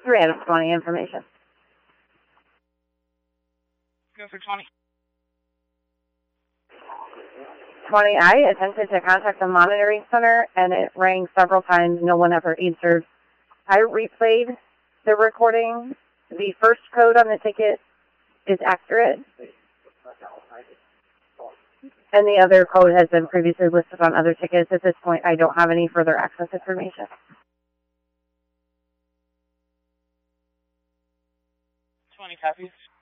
3 out of 20 information. Go for 20. 20, I attempted to contact the monitoring center, and it rang several times. No one ever answered. I replayed the recording. The first code on the ticket is accurate, and the other code has been previously listed on other tickets. At this point, I don't have any further access information. 20 copies.